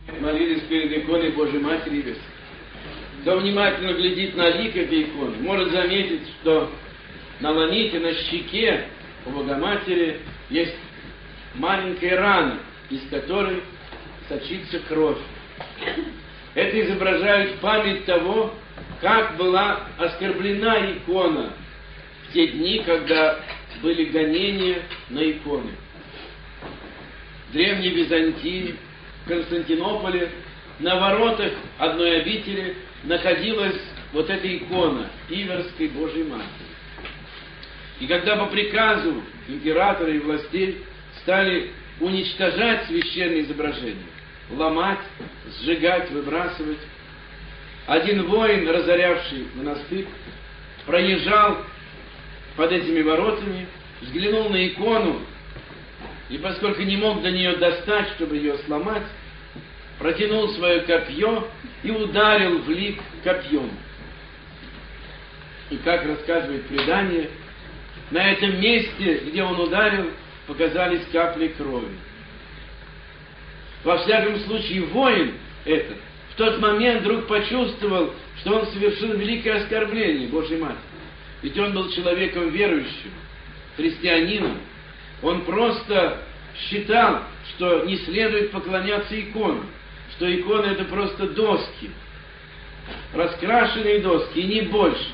Молились перед иконой Божьей Матери Иверской. Кто внимательно глядит на лик этой иконы, может заметить, что на ланите, на щеке у Богоматери есть маленькая рана, из которой сочится кровь. Это изображает память того, как была оскорблена икона в те дни, когда были гонения на иконы. В Древней Византии, в Константинополе, на воротах одной обители находилась вот эта икона Иверской Божьей Матери. И когда по приказу императора и властей стали уничтожать священные изображения, ломать, сжигать, выбрасывать, один воин, разорявший монастырь, проезжал под этими воротами, взглянул на икону, и поскольку не мог до нее достать, чтобы ее сломать, протянул свое копье и ударил в лик копьем. И как рассказывает предание, на этом месте, где он ударил, показались капли крови. Во всяком случае, воин этот в тот момент вдруг почувствовал, что он совершил великое оскорбление Божьей Матери. Ведь он был человеком верующим, христианином. Он просто считал, что не следует поклоняться иконам, что иконы это просто доски, раскрашенные доски, и не больше.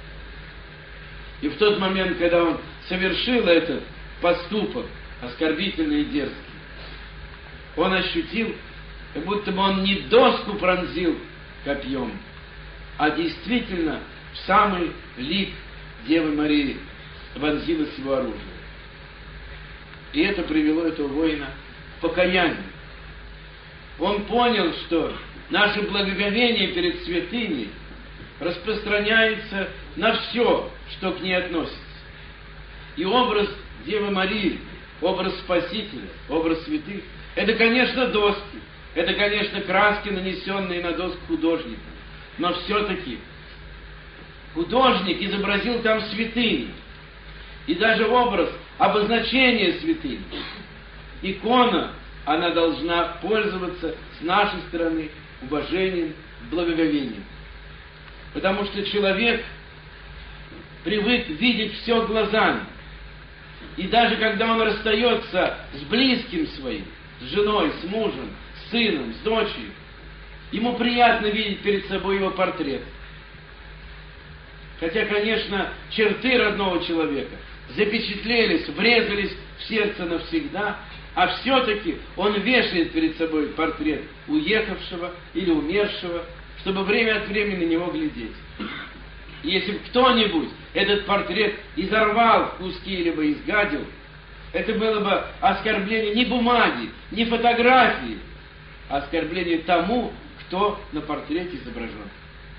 И в тот момент, когда он совершил этот поступок, оскорбительный и дерзкий, он ощутил, как будто бы он не доску пронзил копьем, а действительно в самый лик Девы Марии вонзилось его оружие. И это привело этого воина к покаянию. Он понял, что наше благоговение перед святыней распространяется на все, что к ней относится. И образ Девы Марии, образ Спасителя, образ святых, это, конечно, доски, это, конечно, краски, нанесенные на доску художником. Но все-таки художник изобразил там святыню. И даже образ обозначения святыни. Икона, она должна пользоваться с нашей стороны уважением, благоговением. Потому что человек привык видеть все глазами. И даже когда он расстается с близким своим, с женой, с мужем, с сыном, с дочерью, ему приятно видеть перед собой его портрет. Хотя, конечно, черты родного человека запечатлелись, врезались в сердце навсегда, а все-таки он вешает перед собой портрет уехавшего или умершего, чтобы время от времени на него глядеть. И если бы кто-нибудь этот портрет изорвал в куски или бы изгадил, это было бы оскорбление не бумаги, не фотографии, а оскорбление тому, кто на портрете изображен.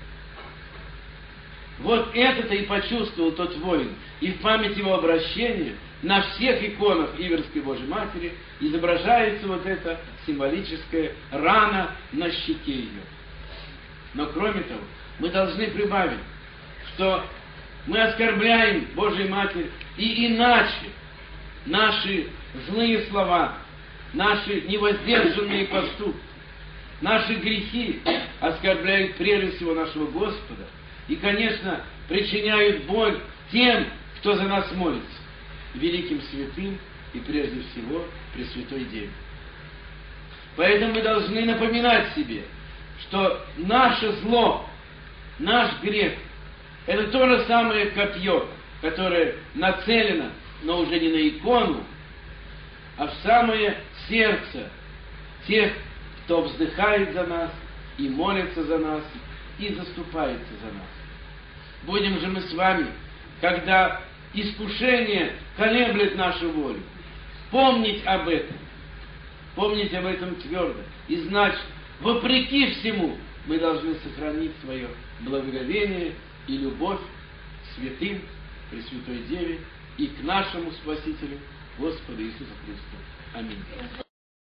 Вот это-то и почувствовал тот воин. И в память его обращения на всех иконах Иверской Божьей Матери изображается вот эта символическая рана на щеке ее. Но кроме того, мы должны прибавить, что мы оскорбляем Божью Матерь и иначе. Наши злые слова, наши невоздержанные поступки, наши грехи оскорбляют прежде всего нашего Господа и, конечно, причиняют боль тем, кто за нас молится, великим святым и прежде всего Пресвятой Деве. Поэтому мы должны напоминать себе, что наше зло, наш грех – это то же самое копье, которое нацелено, но уже не на икону, а в самое сердце тех, кто вздыхает за нас и молится за нас и заступается за нас. Будем же мы с вами, когда искушение колеблет нашу волю, помнить об этом твердо и знать, вопреки всему, мы должны сохранить свое благоговение и любовь к святым, Пресвятой Деве и к нашему Спасителю, Господу Иисусу Христу. Аминь.